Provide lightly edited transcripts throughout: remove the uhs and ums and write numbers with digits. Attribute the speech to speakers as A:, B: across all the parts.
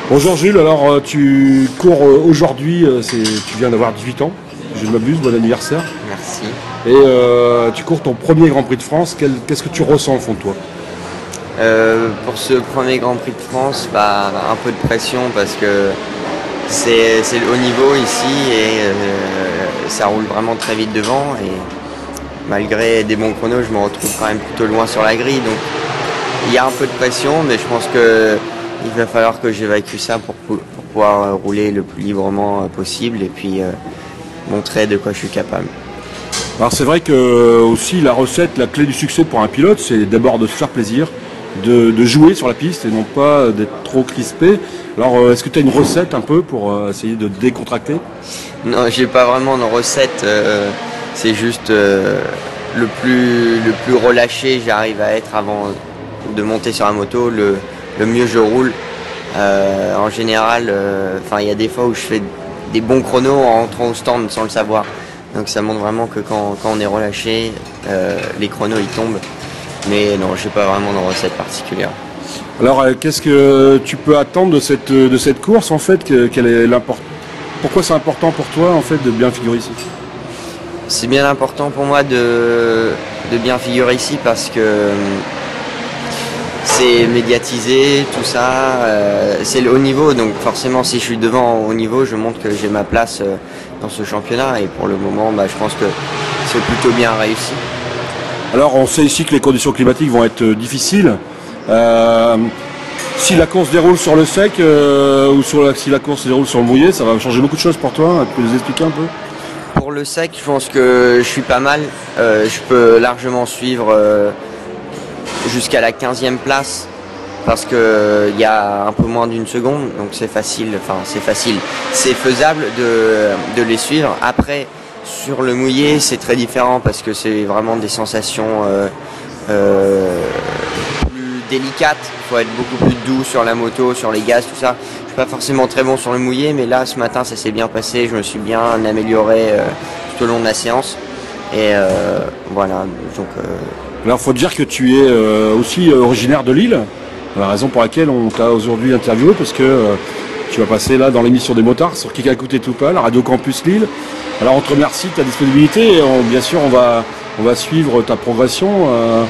A: Bonjour Jules, alors tu cours aujourd'hui, tu viens d'avoir 18 ans, si je ne m'abuse, bon anniversaire.
B: Merci.
A: Et tu cours ton premier Grand Prix de France, qu'est-ce que tu ressens au fond de toi?
B: Pour ce premier Grand Prix de France, un peu de pression parce que c'est le haut niveau ici et ça roule vraiment très vite devant et malgré des bons chronos, je me retrouve quand même plutôt loin sur la grille. Donc il y a un peu de pression, mais je pense qu'il va falloir que j'évacue ça pour pouvoir rouler le plus librement possible et puis montrer de quoi je suis capable.
A: Alors c'est vrai que aussi la recette, la clé du succès pour un pilote, c'est d'abord de se faire plaisir, de jouer sur la piste et non pas d'être trop crispé. Alors est-ce que tu as une recette un peu pour essayer de décontracter?
B: Non, j'ai pas vraiment de recette, c'est juste le plus relâché j'arrive à être avant de monter sur la moto, le mieux je roule. En général, il y a des fois où je fais des bons chronos en rentrant au stand sans le savoir. Donc ça montre vraiment que quand on est relâché, les chronos ils tombent. Mais non, j'ai pas vraiment de recette particulière.
A: Alors qu'est-ce que tu peux attendre de cette course en fait? Pourquoi c'est important pour toi en fait de bien figurer ici?
B: C'est bien important pour moi de bien figurer ici parce que c'est médiatisé, tout ça, c'est le haut niveau, donc forcément si je suis devant au haut niveau, je montre que j'ai ma place dans ce championnat et pour le moment je pense que c'est plutôt bien réussi.
A: Alors on sait ici que les conditions climatiques vont être difficiles. Si la course déroule sur le sec ou si la course déroule sur le mouillé, ça va changer beaucoup de choses pour toi. Tu peux nous expliquer un peu?
B: Pour le sec, je pense que je suis pas mal. Je peux largement suivre jusqu'à la 15e place parce qu'il y a un peu moins d'une seconde, donc c'est facile, c'est faisable de les suivre. Après, sur le mouillé, c'est très différent parce que c'est vraiment des sensations plus délicates. Il faut être beaucoup plus doux sur la moto, sur les gaz, tout ça. Je suis pas forcément très bon sur le mouillé, mais là, ce matin, ça s'est bien passé. Je me suis bien amélioré tout au long de la séance. Et voilà, donc...
A: Alors, il faut dire que tu es aussi originaire de Lille, la raison pour laquelle on t'a aujourd'hui interviewé, parce que tu vas passer là dans l'émission des motards sur Kikakout et Toupa, la Radio Campus Lille. Alors, on te remercie de ta disponibilité et bien sûr, on va suivre ta progression.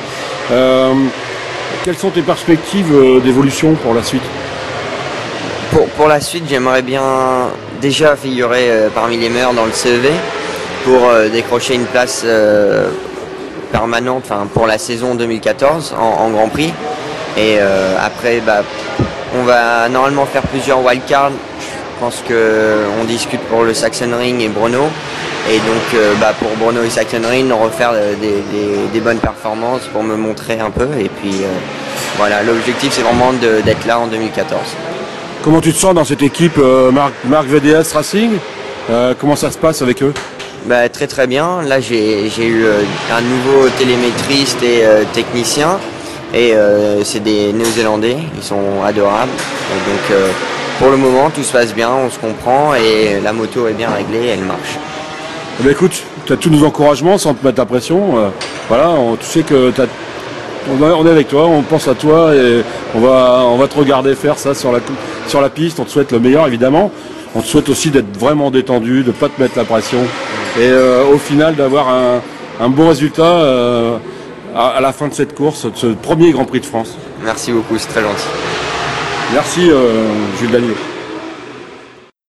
A: Quelles sont tes perspectives d'évolution pour la suite?
B: Pour la suite, j'aimerais bien déjà figurer parmi les meilleurs dans le CEV pour décrocher une place permanente pour la saison 2014 en Grand Prix. Et après, on va normalement faire plusieurs wildcards. Je pense qu'on discute pour le Sachsenring et Brno. Et donc pour Brno et Sachsenring, refaire des bonnes performances pour me montrer un peu. Et puis voilà, l'objectif c'est vraiment d'être là en 2014.
A: Comment tu te sens dans cette équipe Marc VDS Racing? Comment ça se passe avec eux?
B: Très très bien. Là j'ai eu un nouveau télémétriste et technicien. Et c'est des Néo-Zélandais, ils sont adorables. Et donc pour le moment tout se passe bien, on se comprend et la moto est bien réglée, elle marche.
A: Écoute, tu as tous nos encouragements sans te mettre la pression. Voilà, tu sais que on est avec toi, on pense à toi et on va te regarder faire ça sur la piste. On te souhaite le meilleur évidemment. On te souhaite aussi d'être vraiment détendu, de ne pas te mettre la pression et au final d'avoir un bon résultat à la fin de cette course, de ce premier Grand Prix de France.
B: Merci beaucoup, c'est très gentil.
A: Merci Jules Daniel.